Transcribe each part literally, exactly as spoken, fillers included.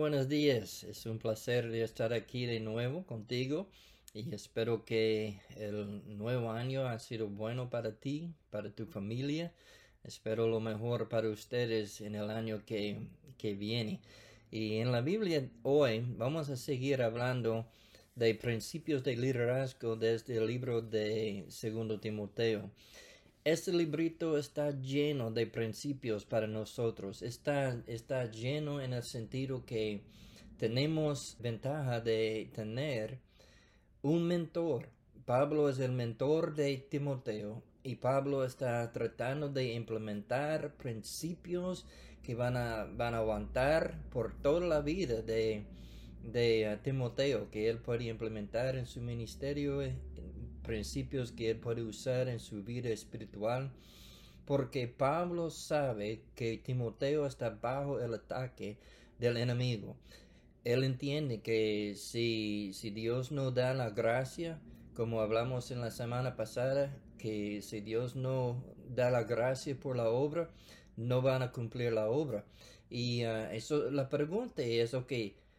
buenos días. Es un placer de estar aquí de nuevo contigo y espero que el nuevo año ha sido bueno para ti, para tu familia. Espero lo mejor para ustedes en el año que, que viene. Y en la Biblia hoy vamos a seguir hablando de principios de liderazgo desde el libro de Segundo Timoteo. Este librito está lleno de principios para nosotros. Está, está lleno en el sentido que tenemos ventaja de tener un mentor. Pablo es el mentor de Timoteo y Pablo está tratando de implementar principios que van a, van a aguantar por toda la vida de, de uh, Timoteo, que él puede implementar en su ministerio, eh, principios que él puede usar en su vida espiritual, porque Pablo sabe que Timoteo está bajo el ataque del enemigo. Él entiende que si, si Dios no da la gracia, como hablamos en la semana pasada, que si Dios no da la gracia por la obra, no van a cumplir la obra. Y uh, eso, la pregunta es, ok,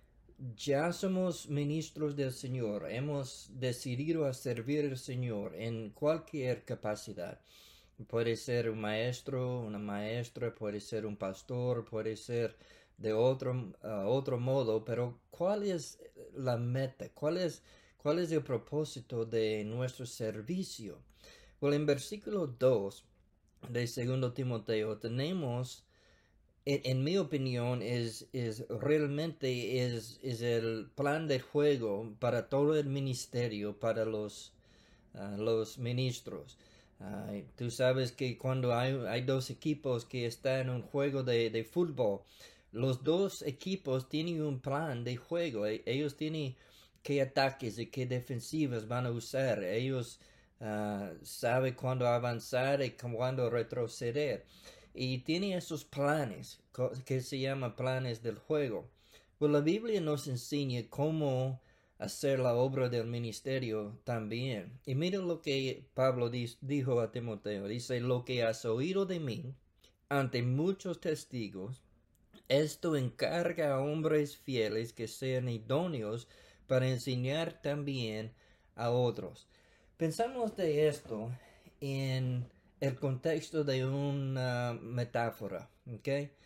ya somos ministros del Señor, hemos decidido a servir al Señor en cualquier capacidad. Puede ser un maestro, una maestra, puede ser un pastor, puede ser de otro, uh, otro modo, pero ¿cuál es la meta? ¿Cuál es, cuál es el propósito de nuestro servicio? Well, en versículo dos de Segundo Timoteo tenemos, en, en mi opinión, es, es realmente es, es el plan de juego para todo el ministerio, para los, uh, los ministros. Uh, tú sabes que cuando hay, hay dos equipos que están en un juego de, de fútbol, los dos equipos tienen un plan de juego. E ellos tienen qué ataques y qué defensivas van a usar. Ellos uh, saben cuándo avanzar y cuándo retroceder. Y tiene esos planes que se llaman planes del juego. Pues la Biblia nos enseña cómo hacer la obra del ministerio también. Y mira lo que Pablo dijo a Timoteo. Dice, lo que has oído de mí ante muchos testigos, esto encarga a hombres fieles que sean idóneos para enseñar también a otros. Pensamos de esto en el contexto de una metáfora, ¿ok?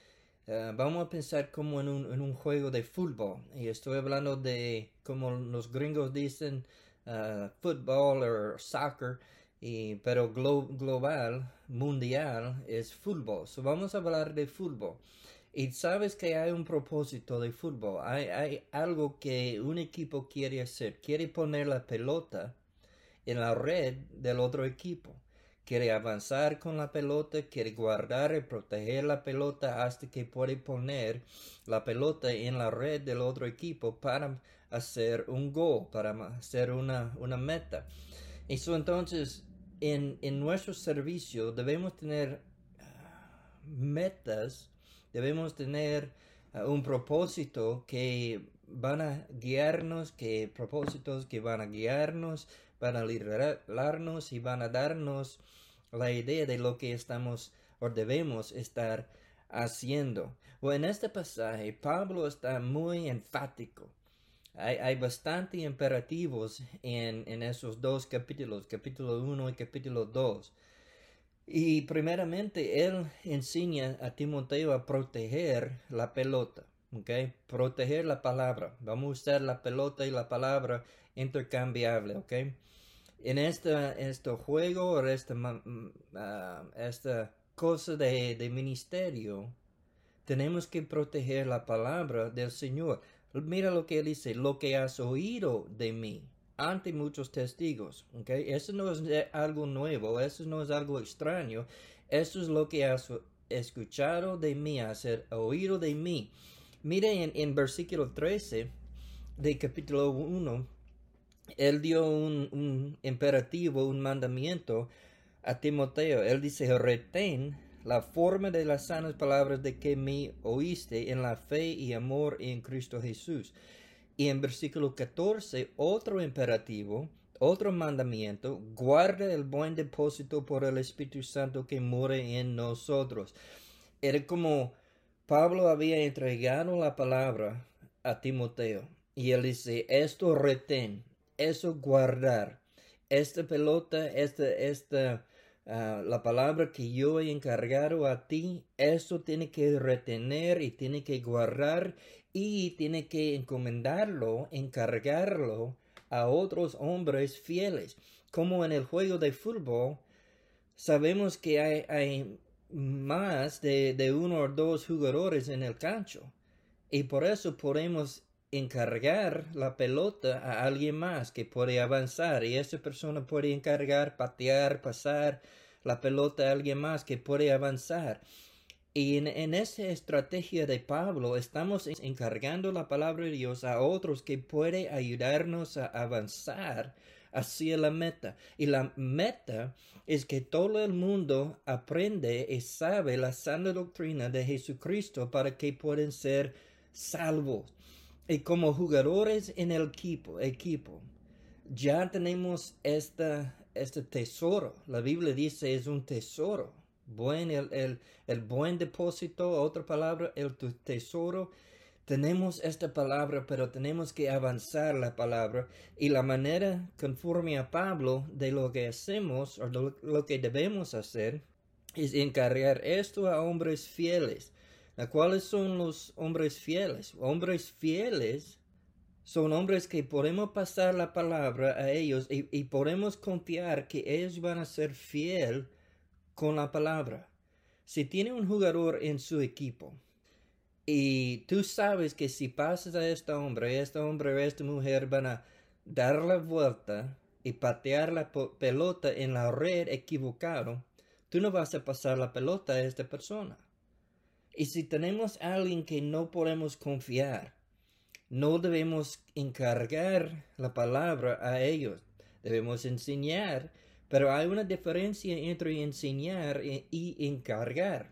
Uh, vamos a pensar como en un, en un juego de fútbol. Y estoy hablando de, como los gringos dicen, uh, fútbol o soccer, y, pero glo global, mundial, es fútbol. So vamos a hablar de fútbol. Y sabes que hay un propósito de fútbol. Hay, hay algo que un equipo quiere hacer. Quiere poner la pelota en la red del otro equipo. Quiere avanzar con la pelota, quiere guardar y proteger la pelota hasta que puede poner la pelota en la red del otro equipo para hacer un gol, para hacer una, una meta. Eso entonces, en, en nuestro servicio debemos tener uh, metas, debemos tener uh, un propósito que van a guiarnos, que propósitos que van a guiarnos, van a liderarnos y van a darnos la idea de lo que estamos o debemos estar haciendo. Bueno, en este pasaje Pablo está muy enfático. Hay, hay bastante imperativos en, en esos dos capítulos, capítulo uno y capítulo dos. Y primeramente él enseña a Timoteo a proteger la pelota. Okay? Proteger la palabra. Vamos a usar la pelota y la palabra intercambiable. Okay? En este, este juego o esta, uh, esta cosa de, de ministerio, tenemos que proteger la palabra del Señor. Mira lo que él dice, lo que has oído de mí ante muchos testigos. ¿Okay? Eso no es algo nuevo, eso no es algo extraño, eso es lo que has escuchado de mí, has oído de mí. Mire en, en versículo trece de capítulo uno, él dio un, un imperativo, un mandamiento a Timoteo. Él dice, retén la forma de las sanas palabras de que me oíste en la fe y amor en Cristo Jesús. Y en versículo catorce, otro imperativo, otro mandamiento, guarda el buen depósito por el Espíritu Santo que mora en nosotros. Era como Pablo había entregado la palabra a Timoteo. Y él dice, esto retén, eso guardar. Esta pelota, esta, esta, uh, la palabra que yo he encargado a ti, eso tiene que retener y tiene que guardar y tiene que encomendarlo, encargarlo a otros hombres fieles. Como en el juego de fútbol, sabemos que hay, hay más de, de uno o dos jugadores en el cancho. Y por eso podemos encargar la pelota a alguien más que puede avanzar. Y esa persona puede encargar, patear, pasar la pelota a alguien más que puede avanzar. Y en, en esa estrategia de Pablo estamos encargando la palabra de Dios a otros que puede ayudarnos a avanzar hacia la meta. Y la meta es que todo el mundo aprende y sabe la sana doctrina de Jesucristo para que puedan ser salvos. Y como jugadores en el equipo, equipo ya tenemos esta, este tesoro. La Biblia dice es un tesoro. Buen, el, el, el buen depósito, otra palabra, el tesoro. Tenemos esta palabra, pero tenemos que avanzar la palabra. Y la manera, conforme a Pablo, de lo que hacemos, o lo, lo que debemos hacer, es encargar esto a hombres fieles. ¿Cuáles son los hombres fieles? Hombres fieles son hombres que podemos pasar la palabra a ellos y, y podemos confiar que ellos van a ser fieles con la palabra. Si tiene un jugador en su equipo y tú sabes que si pasas a este hombre, este hombre o esta mujer van a dar la vuelta y patear la pelota en la red equivocado, tú no vas a pasar la pelota a esta persona. Y si tenemos a alguien que no podemos confiar, no debemos encargar la palabra a ellos. Debemos enseñar, pero hay una diferencia entre enseñar y encargar.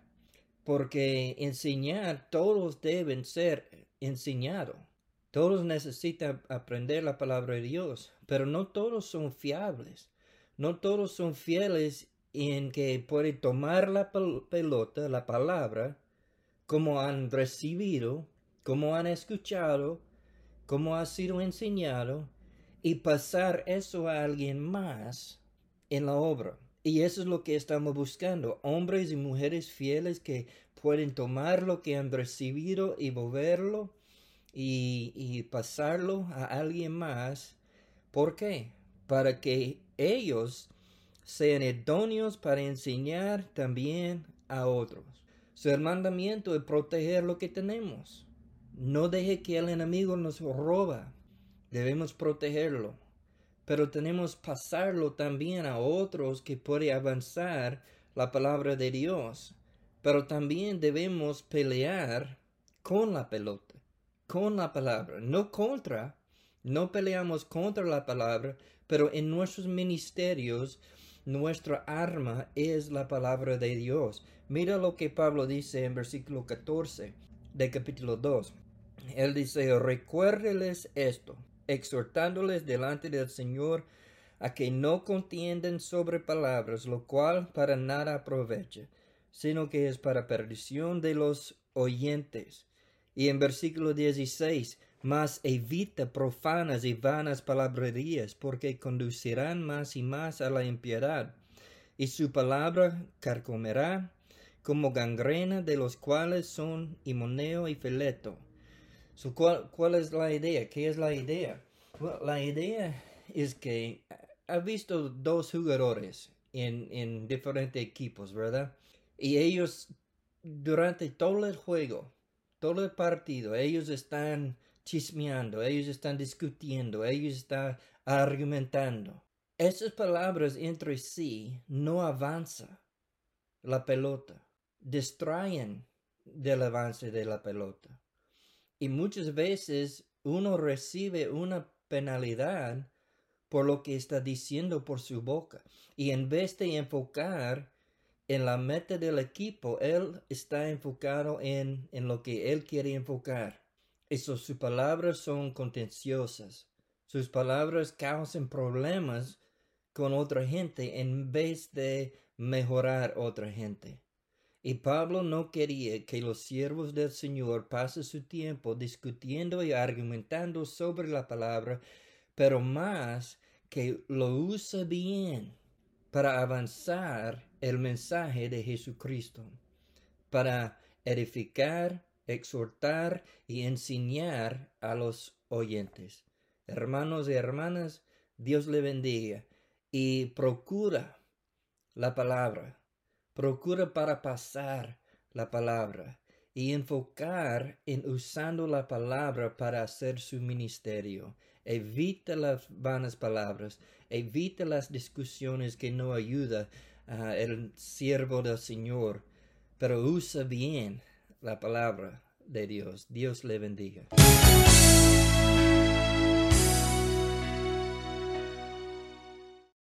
Porque enseñar, todos deben ser enseñados. Todos necesitan aprender la palabra de Dios, pero no todos son fiables. No todos son fieles en que pueden tomar la pelota, la palabra, como han recibido, como han escuchado, como ha sido enseñado, y pasar eso a alguien más en la obra. Y eso es lo que estamos buscando, hombres y mujeres fieles que pueden tomar lo que han recibido y volverlo y, y pasarlo a alguien más. ¿Por qué? Para que ellos sean idóneos para enseñar también a otros. So, el mandamiento es proteger lo que tenemos. No deje que el enemigo nos roba. Debemos protegerlo. Pero tenemos que pasarlo también a otros que puede avanzar la palabra de Dios. Pero también debemos pelear con la pelota, con la palabra, no contra. No peleamos contra la palabra, pero en nuestros ministerios nuestra arma es la palabra de Dios. Mira lo que Pablo dice en versículo catorce de capítulo dos. Él dice, recuérdeles esto, exhortándoles delante del Señor a que no contienden sobre palabras, lo cual para nada aprovecha, sino que es para perdición de los oyentes. Y en versículo dieciséis, mas evita profanas y vanas palabrerías, porque conducirán más y más a la impiedad, y su palabra carcomerá como gangrena, de los cuales son Himeneo y Fileto. So, ¿cuál, ¿Cuál es la idea? ¿Qué es la idea? Well, la idea es que ha visto dos jugadores en, en diferentes equipos, ¿verdad? Y ellos, durante todo el juego, todo el partido, ellos están chismeando, ellos están discutiendo, ellos están argumentando. Esas palabras entre sí no avanzan la pelota, distraen del avance de la pelota. Y muchas veces uno recibe una penalidad por lo que está diciendo por su boca. Y en vez de enfocar en la meta del equipo, él está enfocado en, en lo que él quiere enfocar. Y so, sus palabras son contenciosas. Sus palabras causan problemas con otra gente en vez de mejorar otra gente. Y Pablo no quería que los siervos del Señor pasen su tiempo discutiendo y argumentando sobre la palabra, pero más que lo use bien para avanzar el mensaje de Jesucristo, para edificar, exhortar y enseñar a los oyentes. Hermanos y hermanas, Dios le bendiga y procura la palabra. Procura para pasar la palabra y enfocar en usando la palabra para hacer su ministerio. Evita las vanas palabras, evita las discusiones que no ayudan a el siervo del Señor, pero usa bien la palabra de Dios. Dios le bendiga.